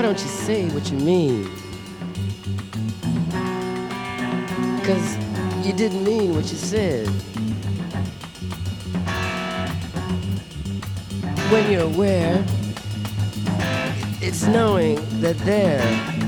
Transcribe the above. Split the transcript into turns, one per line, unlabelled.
don't you say what you mean? 'Cause you didn't mean what you said. When you're aware, it's knowing that there